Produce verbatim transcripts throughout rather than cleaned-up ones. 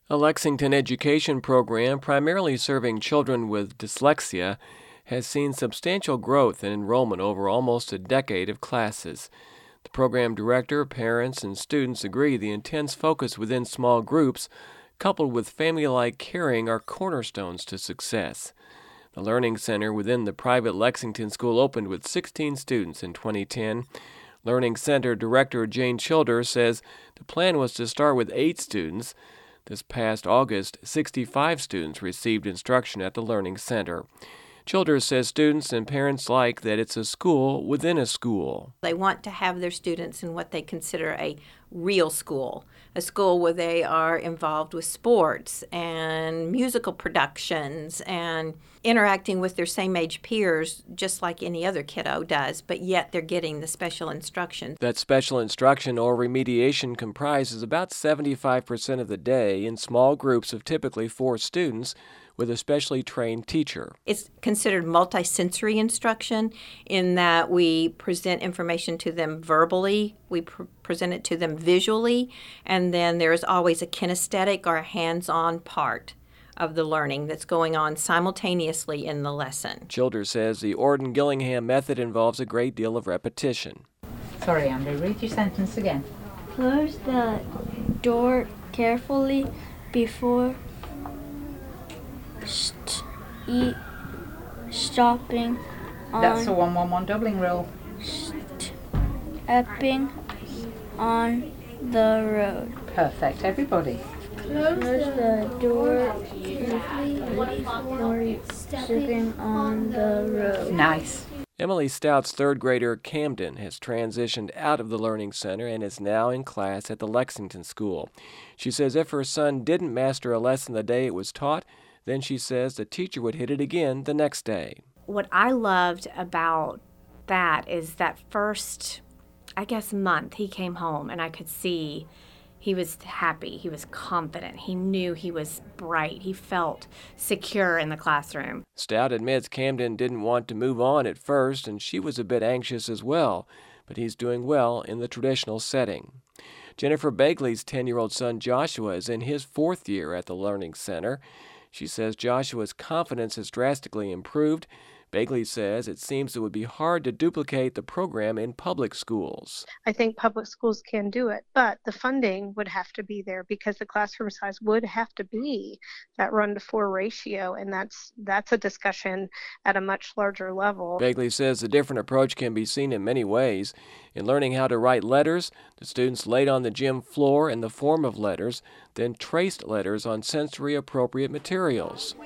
A Lexington education program primarily serving children with dyslexia has seen substantial growth in enrollment over almost a decade of classes. The program director, parents, and students agree the intense focus within small groups, coupled with family-like caring, are cornerstones to success. The Learning Center within the private Lexington school opened with sixteen students in twenty ten. Learning Center Director Jane Childers says the plan was to start with eight students. This past August, sixty-five students received instruction at the Learning Center. Childers says students and parents like that it's a school within a school. They want to have their students in what they consider a real school, a school where they are involved with sports and musical productions and interacting with their same-age peers just like any other kiddo does, but yet they're getting the special instruction. That special instruction or remediation comprises about seventy-five percent of the day in small groups of typically four students with a specially trained teacher. It's considered multisensory instruction in that we present information to them verbally, we pr- present it to them visually, and then there's always a kinesthetic or a hands-on part of the learning that's going on simultaneously in the lesson. Childers says the Orden-Gillingham method involves a great deal of repetition. Sorry, Amber, read your sentence again. Close the door carefully before st- eat, stopping on... That's the one one one doubling rule. Stepping on the road. Perfect, everybody. Close the door carefully before stepping on the road. Nice. Emily Stout's third grader Camden has transitioned out of the Learning Center and is now in class at the Lexington School. She says if her son didn't master a lesson the day it was taught, then she says the teacher would hit it again the next day. What I loved about that is that first, I guess, month he came home and I could see he was happy, he was confident, he knew he was bright, he felt secure in the classroom. Stout admits Camden didn't want to move on at first, and she was a bit anxious as well, but he's doing well in the traditional setting. Jennifer Begley's ten-year-old son Joshua is in his fourth year at the Learning Center. She says Joshua's confidence has drastically improved. Begley says it seems it would be hard to duplicate the program in public schools. I think public schools can do it, but the funding would have to be there because the classroom size would have to be that one to four ratio, and that's that's a discussion at a much larger level. Begley says the different approach can be seen in many ways. In learning how to write letters, the students laid on the gym floor in the form of letters, then traced letters on sensory-appropriate materials.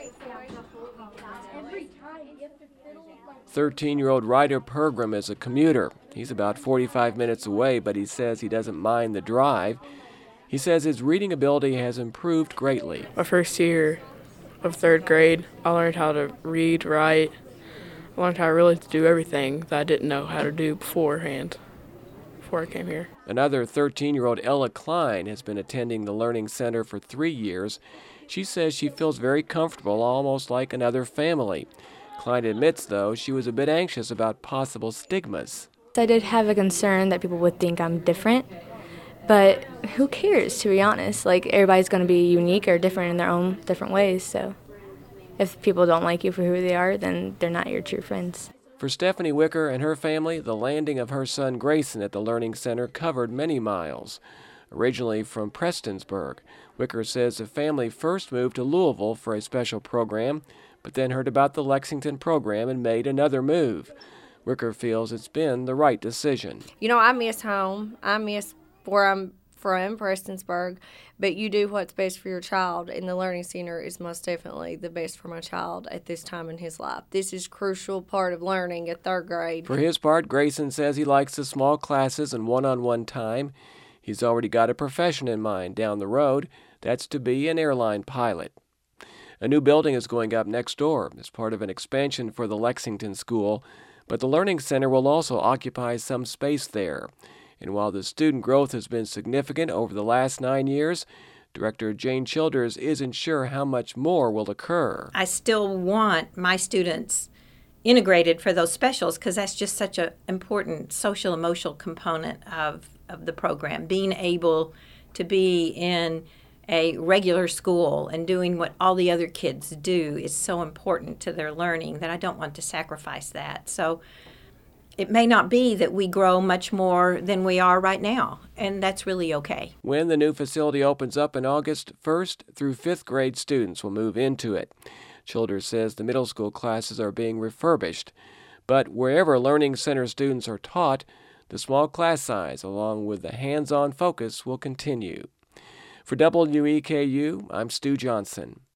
thirteen-year-old Ryder Pergram is a commuter. He's about forty-five minutes away, but he says he doesn't mind the drive. He says his reading ability has improved greatly. My first year of third grade, I learned how to read, write. I learned how really to do everything that I didn't know how to do beforehand, before I came here. Another thirteen-year-old Ella Klein has been attending the Learning Center for three years. She says she feels very comfortable, almost like another family. Klein admits, though, she was a bit anxious about possible stigmas. I did have a concern that people would think I'm different, but who cares, to be honest? Like, everybody's going to be unique or different in their own different ways, so if people don't like you for who they are, then they're not your true friends. For Stephanie Wicker and her family, the landing of her son Grayson at the Learning Center covered many miles. Originally from Prestonsburg, Wicker says the family first moved to Louisville for a special program, but then heard about the Lexington program and made another move. Wicker feels it's been the right decision. You know, I miss home. I miss where I'm from, Prestonsburg, but you do what's best for your child, and the Learning Center is most definitely the best for my child at this time in his life. This is a crucial part of learning at third grade. For his part, Grayson says he likes the small classes and one-on-one time. He's already got a profession in mind down the road. That's to be an airline pilot. A new building is going up next door as part of an expansion for the Lexington School, but the Learning Center will also occupy some space there. And while the student growth has been significant over the last nine years, Director Jane Childers isn't sure how much more will occur. I still want my students integrated for those specials because that's just such an important social emotional component of, of the program, being able to be in a regular school and doing what all the other kids do is so important to their learning that I don't want to sacrifice that. So it may not be that we grow much more than we are right now, and that's really okay. When the new facility opens up in August, first through fifth grade students will move into it. Childers says the middle school classes are being refurbished, but wherever Learning Center students are taught, the small class size along with the hands-on focus will continue. For W E K U, I'm Stu Johnson.